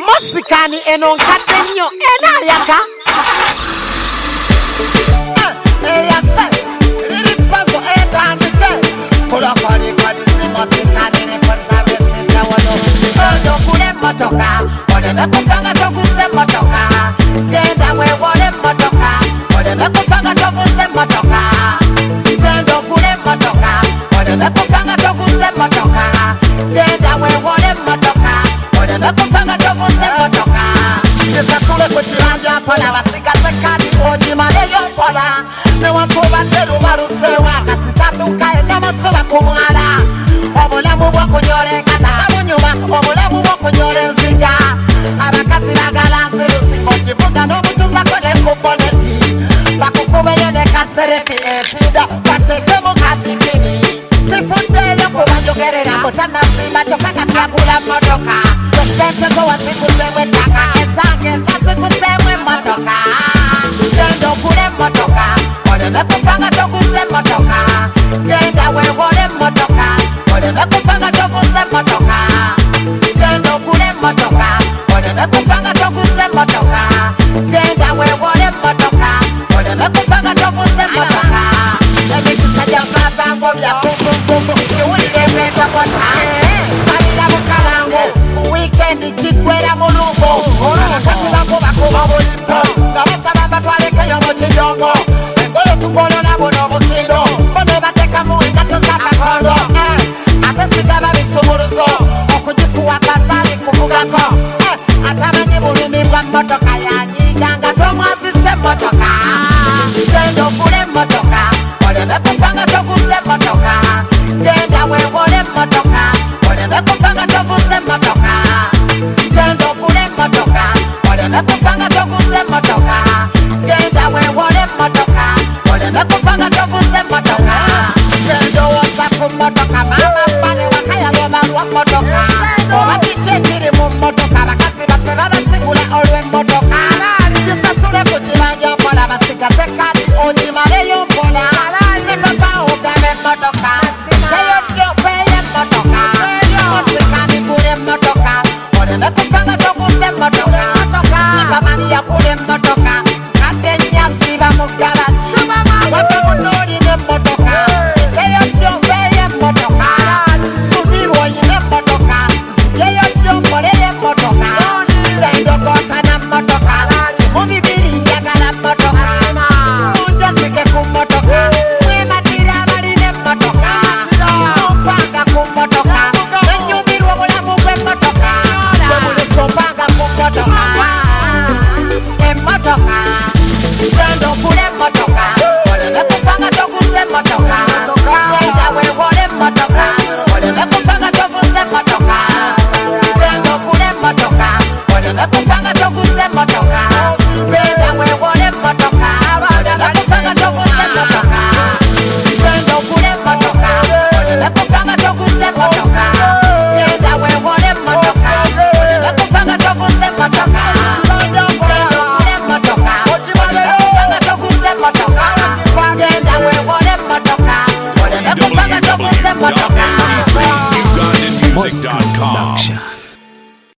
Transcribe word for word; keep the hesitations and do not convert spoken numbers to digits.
Masikani eno nkatenyo ena yaka. Eh, yasa. Lili pazo enda andike. Kula kwani kwani si masikani ni konsabe sisa wano. Odo kule motoka. Ode mekufanga tokuse motoka. Tenda we wole motoka. Ode mekufanga tokuse motoka. Tenda kule motoka. Ode mekufanga tokuse motoka. Tenda we wole motoka. Ode mekufanga tokuse motoka. Kisa kule kuchiranja pala wasika sekani oji mareyo pala. Ne wakuba teru marusewa kasitatu kae nama sula kumala. Omulamu wako nyore kata amunyuma. Omulamu wako nyore nzija. Abakasi lagala nzirusi mojibuga nobutuza kone kuponeti. Bakukube yone kasereki etida. Batekemu katikini. Sifunde yoko majogerera. Kotana sima choka katakula motoka. Kosente kwa siku sewe taka. Esange na siku sewe motoka. Tendo kule motoka. Ode mekufanga tokuse motoka. Tenda we wole motoka. Ode mekufanga tokuse motoka. Tendo kule motoka. Ode mekufanga tokuse motoka. Tenda we wole motoka. Ode mekufanga tokuse motoka. Ebe kusaja mazango vya kumbu kumbu. Kiwulile weta kota. Sabila mukalango. Weekend chikwela mulungo. Kakula kuba kuba mulimbo. Nawesa bamba twaleke yomo chidongo. Ngoyo tukolo na bono bukido. Bone bateka muinga tozaka kondo. Atesiga bisumuruzo. Okujikuwa kasali kufugako. Atamanyi bulumi bwa motoka ya nyiganga. Tomwazise motoka. Tendo kule motoka. Ode mekufanga tokuse motoka. Tenda we wole motoka. Ode mekufanga tokuse motoka. Tendo kule motoka. Ode mekufanga tokuse motoka. Tenda we wole motoka. Ode mekufanga tokuse motoka. Tendo wasa kumotoka. Mama pane wakaya loma wa motoka. Wakishe kiri mu motoka. Wakasi batera basigule olwe motoka. Kisa sule kuchiranja mpola. Masika sekani oji mareyo mpola. Sipapa ugame motoka. Keyo kyo peye motoka. Masikani kule motoka. Ode mekufanga tokuse motoka. Nikamani ya kule motoka. Katenya siba mugarasi. Waka munori ne motoka. Keyo kyo peye motoka. Subiru yine motoka. Keyo kyo moleye motoka. Sendo kota na motoka. Mubibiri yagala motoka. Munja sike kumotoka. Mwema tira marine motoka. Mpanga kumotoka. Menyumiru mulamu kwe motoka. Wemule sompanga kumotoka. E motoka. Sendo kule motoka. Ode mekufanga tokuse motoka. Tenda we wole motoka. Ode mekufanga tokuse motoka. Sendo kule motoka. Ode mekufanga tokuse motoka. Tenda we wole motoka. Ode mekufanga tokuse motoka. Sendo kule motoka. Ode mekufanga tokuse motoka. Tenda we wole motoka. Ode mekufanga tokuse motoka. Sendo kule motoka. Ode mekufanga tokuse motoka. Tenda we wole motoka. Ode mekufanga tokuse motoka. w w w dot music dot